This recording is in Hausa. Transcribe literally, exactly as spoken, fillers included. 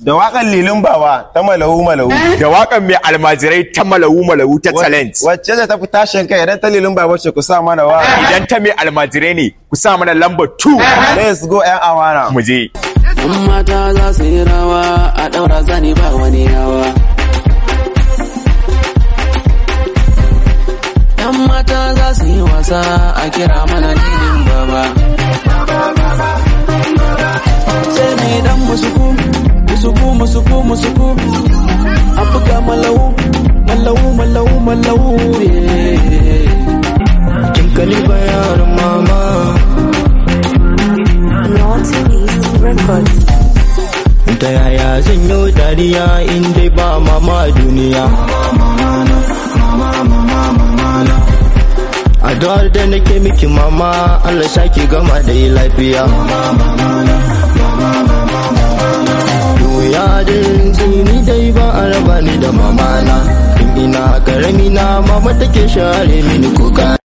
Da waƙan Lilin Baba ta Malawu Malawu. Da waƙan mai almajirai ta Malawu Malawu ta talent. Wacce da ta fi tashin kai idan ta Lilin Baba ce ku sa mana wa. Idan ta mai almajirai ne ku sa mana lambar two. Let's go ƴan amana. Mu je. Yan mata za su yi rawa a ɗaura zani ba wani yawa. Yan mata za su yi wasa a kira mana Lilin Baba. Sai mai dan musuku, musuku, musuku, musuku. A buga malawu, malawu, malawu, malawu. Kin kalifa yaran mama. Ta yaya zan yi dariya in dai ba mama a duniya. Addu'ar da nake miki mama, Allah saki gama da yi lafiya. Doya da yanzu ni dai ba a raba ni da mama na. In ina karami na mama take share mini kuka.